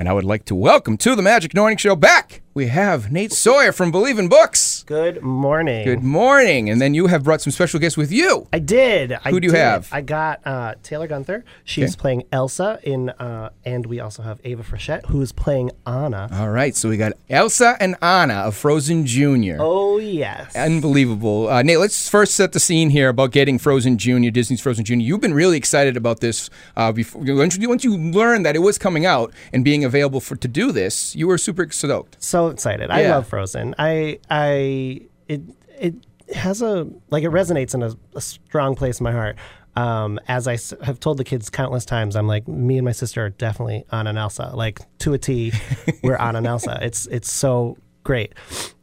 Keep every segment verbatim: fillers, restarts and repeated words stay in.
And I would like to welcome to the Magic Morning Show back, we have Nate Sawyer from Believe in Books. Good morning. Good morning. And then you have brought some special guests with you. I did. Who I do you did. have? I got uh, Taylor Gunther. She's Okay. playing Elsa in, uh, and we also have Ava Frechette, who is playing Anna. All right, so we got Elsa and Anna of Frozen Junior Oh, yes. Unbelievable. Uh, Nate, let's first set the scene here about getting Frozen Junior, Disney's Frozen Junior You've been really excited about this. Uh, before, once you once you learned that it was coming out and being available for to do this, you were super stoked. So excited. I Yeah. love Frozen. I, I, it, it has a, like, it resonates in a, a strong place in my heart. Um, as I s- have told the kids countless times, I'm like, me and my sister are definitely Anna and Elsa. Like, to a T, we're Anna and Elsa. It's, it's so great.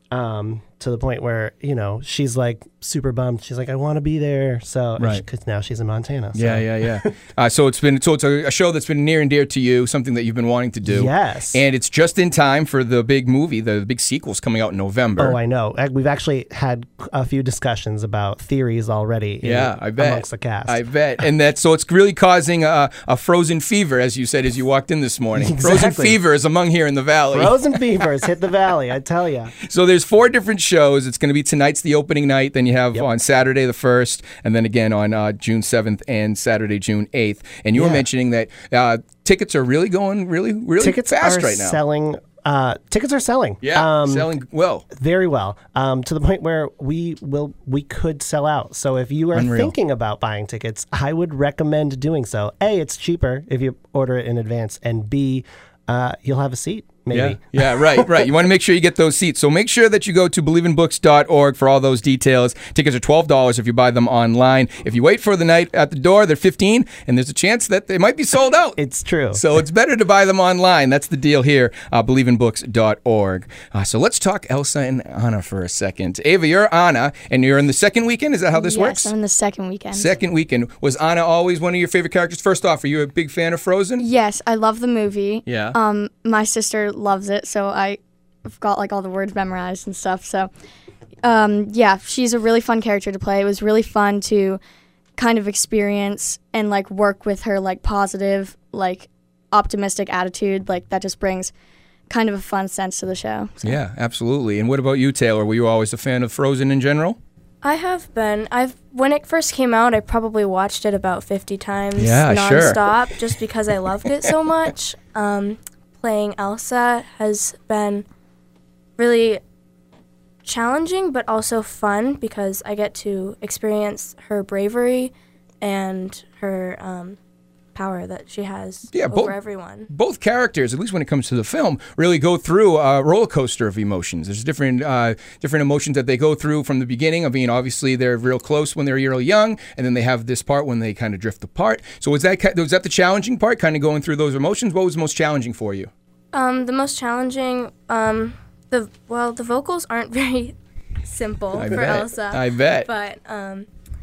Um, to the point where, you know, she's like super bummed. She's like, I want to be there. So, Right. because now she's in Montana. So. Yeah, yeah, yeah. uh, so it's been so it's a, a show that's been near and dear to you, something that you've been wanting to do. Yes. And it's just in time for the big movie, the big sequel's coming out in November. Oh, I know. Uh, We've actually had a few discussions about theories already. in- Yeah, I bet. Amongst the cast. I bet. And that so it's really causing a, a frozen fever, as you said, as you walked in this morning. Frozen Exactly. fever is among here in the valley. Frozen Fevers hit the valley, I tell you. So there's four different shows. It's going to be tonight's the opening night. Then you have Yep. on Saturday the first, and then again on uh, June seventh and Saturday June eighth. And you were Yeah. mentioning that uh, tickets are really going really really Tickets fast are right now. selling. Uh, tickets are selling. Yeah, um, selling well. very well. Um, to the point where we will we could sell out. So if you are Unreal. thinking about buying tickets, I would recommend doing so. A, it's cheaper if you order it in advance, and B, uh, you'll have a seat. Maybe. Yeah, yeah, right, right. You want to make sure you get those seats. So make sure that you go to believe in books dot org for all those details. Tickets are twelve dollars if you buy them online. If you wait for the night at the door, they're fifteen dollars, and there's a chance that they might be sold out. It's true. So it's better to buy them online. That's the deal here, uh, believe in books dot org. Uh, so let's talk Elsa and Anna for a second. Ava, you're Anna, and you're in the second weekend. Is that how this yes, works? I'm in the second weekend. Second weekend. Was Anna always one of your favorite characters? First off, are you a big fan of Frozen? Yes, I love the movie. Yeah. Um, my sister loves it, so I've got like all the words memorized and stuff. So, um, yeah, she's a really fun character to play. It was really fun to kind of experience and like work with her like positive, like optimistic attitude. Like that just brings kind of a fun sense to the show. So. Yeah, absolutely. And what about you, Taylor? Were you always a fan of Frozen in general? I have been. I've when it first came out, I probably watched it about fifty times Yeah, sure. nonstop, just because I loved it so much. Um, playing Elsa has been really challenging, but also fun because I get to experience her bravery and her um, power that she has Yeah, over both- everyone. Both characters, at least when it comes to the film, really go through a roller coaster of emotions. There's different uh, different emotions that they go through from the beginning. I mean, obviously they're real close when they're real young, and then they have this part when they kind of drift apart. So was that ki- was that the challenging part, kind of going through those emotions? What was most challenging for you? Um, the most challenging, um, the well, the vocals aren't very simple I for bet. Elsa. I bet. But um,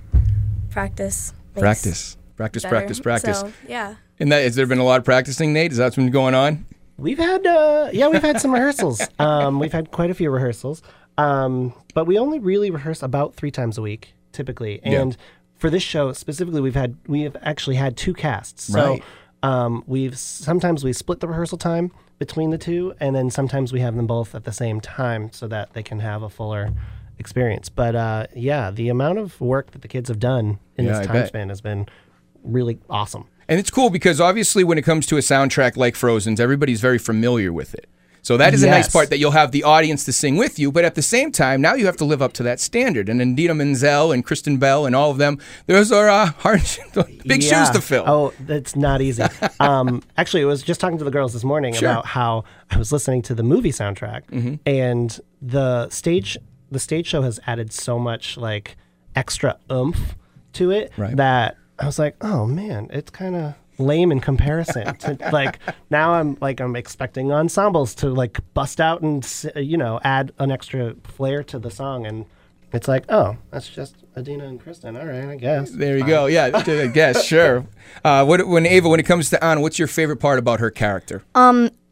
practice. makes Practice, practice, better. practice, practice. So yeah. And that has there been a lot of practicing, Nate? Is that what's been going on? We've had, uh, yeah, we've had some rehearsals. Um, we've had quite a few rehearsals, um, but we only really rehearse about three times a week, typically. Yeah. And for this show specifically, we've had we have actually had two casts. So Right. um, we've sometimes we split the rehearsal time between the two, and then sometimes we have them both at the same time so that they can have a fuller experience. But uh, yeah, the amount of work that the kids have done in Yeah, I this time bet. span has been really awesome. And it's cool because obviously when it comes to a soundtrack like Frozen's, everybody's very familiar with it. So that is a nice Yes. part that you'll have the audience to sing with you, but at the same time, now you have to live up to that standard. And Idina Menzel and Kristen Bell and all of them, those are uh, hard, big Yeah. shoes to fill. Oh, that's not easy. um, actually, I was just talking to the girls this morning Sure. about how I was listening to the movie soundtrack, Mm-hmm. and the stage the stage show has added so much like extra oomph to it Right. that I was like, oh man, it's kind of lame in comparison to like now I'm like I'm expecting ensembles to like bust out and s- you know add an extra flair to the song, and it's like, oh, that's just Idina and Kristen. All right, I guess. There you go. Yeah, I guess, sure. Uh, what, when Ava, when it comes to Anna, what's your favorite part about her character? Um,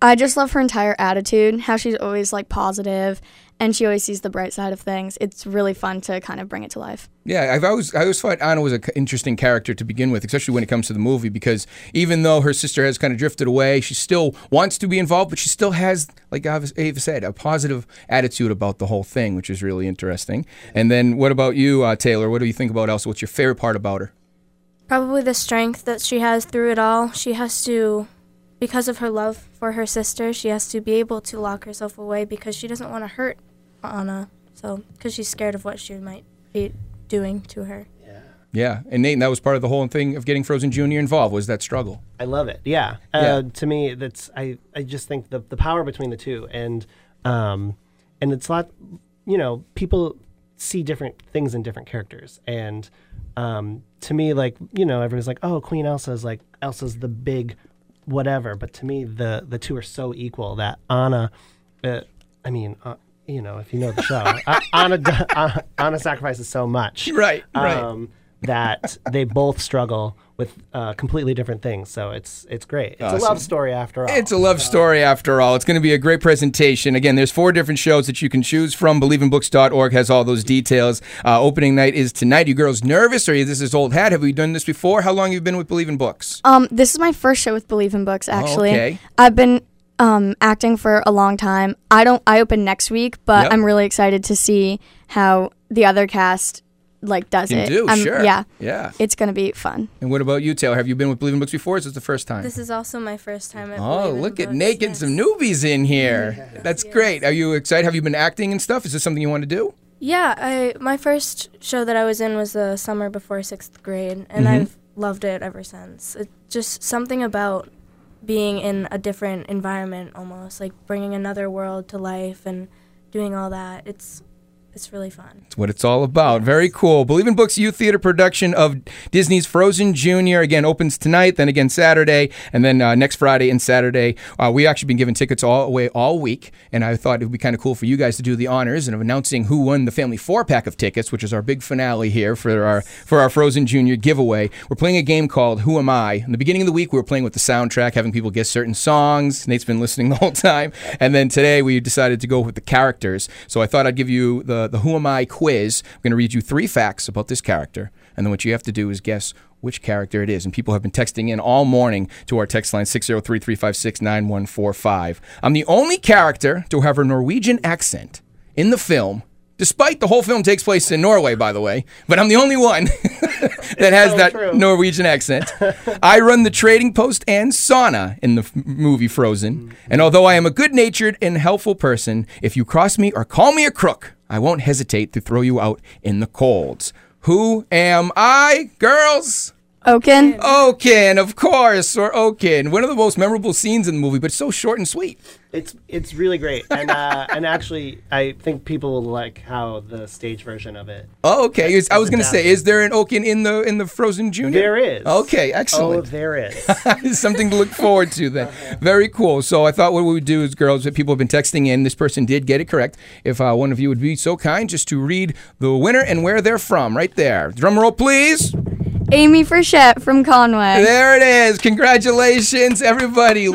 I just love her entire attitude, how she's always like positive, and she always sees the bright side of things. It's really fun to kind of bring it to life. Yeah, I've always I always thought Anna was an interesting character to begin with, especially when it comes to the movie, because even though her sister has kind of drifted away, she still wants to be involved, but she still has, like Ava said, a positive attitude about the whole thing, which is really interesting. And then what about you, uh, Taylor? What do you think about Elsa? What's your favorite part about her? Probably the strength that she has through it all. She has to, because of her love for her sister, she has to be able to lock herself away because she doesn't want to hurt Anna. So, because she's scared of what she might be doing to her. Yeah. Yeah, and Nate, that was part of the whole thing of getting Frozen Junior involved, was that struggle. I love it. Yeah. Uh, Yeah. To me, that's I, I just think the the power between the two, and um, and it's a lot. You know, people see different things in different characters, and um, to me, like you know, everyone's like, oh, Queen Elsa is like Elsa's the big whatever, but to me, the the two are so equal that Anna, uh, I mean. Uh, You know, if you know the show, uh, Anna, uh, Anna sacrifices so much, Right, right. um, that they both struggle with uh, completely different things. So it's it's great. It's Awesome. a love story after all. It's a love story after all. It's going to be a great presentation. Again, there's four different shows that you can choose from. believe in books dot org has all those details. Uh, opening night is tonight. You girls nervous, or is this is old hat? Have we done this before? How long have you been with Believe in Books? Um, this is my first show with Believe in Books, actually. okay. I've been um, acting for a long time. I don't. I open next week, but Yep. I'm really excited to see how the other cast like does Can it. do, I'm- sure. Yeah, Yeah. it's gonna be fun. And what about you, Taylor? Have you been with Believe in Books before, or is this the first time? This is also my first time at Oh, Believe in look at Books, Nate getting yes. some newbies in here. That's great. Are you excited? Have you been acting and stuff? Is this something you want to do? Yeah, I my first show that I was in was the summer before sixth grade, and Mhm. I've loved it ever since. It's just something about being in a different environment, almost like bringing another world to life and doing all that. It's it's really fun. That's what it's all about. Very cool. Believe in Books Youth Theater production of Disney's Frozen Junior Again, opens tonight, then again Saturday, and then uh, next Friday and Saturday. Uh, we actually been giving tickets all away all week, and I thought it would be kind of cool for you guys to do the honors and of announcing who won the family four pack of tickets, which is our big finale here for our for our Frozen Junior giveaway. We're playing a game called Who Am I? In the beginning of the week, we were playing with the soundtrack, having people guess certain songs. Nate's been listening the whole time, and then today we decided to go with the characters. So I thought I'd give you the the Who Am I quiz. I'm going to read you three facts about this character, and then what you have to do is guess which character it is. And people have been texting in all morning to our text line six oh three, three five six, nine one four five. I'm the only character to have a Norwegian accent in the film, despite the whole film takes place in Norway, by the way, but I'm the only one that has so that true. Norwegian accent. I run the trading post and sauna in the f- movie Frozen. And although I am a good-natured and helpful person, if you cross me or call me a crook, I won't hesitate to throw you out in the colds. Who am I, girls? Oaken. Oaken, of course, or Oaken. One of the most memorable scenes in the movie, but so short and sweet. It's it's really great, and uh, and actually, I think people will like how the stage version of it. Oh, okay. Is- I was going to say, adapted. is there an Oaken in the in the Frozen Junior? There is. Okay, Oh, excellent. there is. Something to look forward to then. Very cool. So I thought what we would do is, girls, that people have been texting in. This person did get it correct. If uh, one of you would be so kind just to read the winner and where they're from, right there. Drum roll, please. Amy Frechette from Conway. There it is. Congratulations, everybody.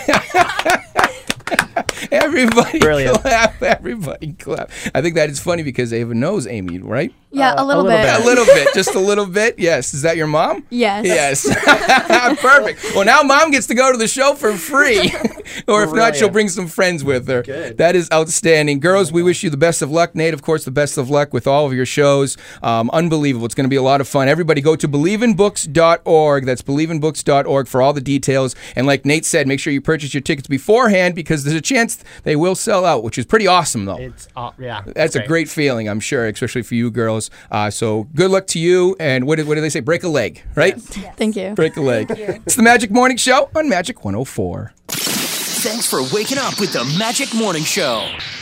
Everybody Brilliant. clap. Everybody clap. I think that is funny because Ava knows Amy, right? Yeah, Uh, a little a little bit. bit. A little bit. Just a little bit. Yes. Is that your mom? Yes. Yes. Perfect. Well, now mom gets to go to the show for free. Or if not, she'll Brilliant. bring some friends with her. Good. That is outstanding. Girls, we wish you the best of luck. Nate, of course, the best of luck with all of your shows. Um, unbelievable. It's going to be a lot of fun. Everybody go to believe in books dot org. That's believe in books dot org for all the details. And like Nate said, make sure you purchase your tickets beforehand because there's a chance they will sell out, which is pretty awesome, though. It's uh, yeah. That's a great feeling, I'm sure, especially for you girls. Uh, so good luck to you. And what did, what do they say? Break a leg, right? Thank you. Break a leg. It's the Magic Morning Show on Magic one oh four. Thanks for waking up with the Magic Morning Show.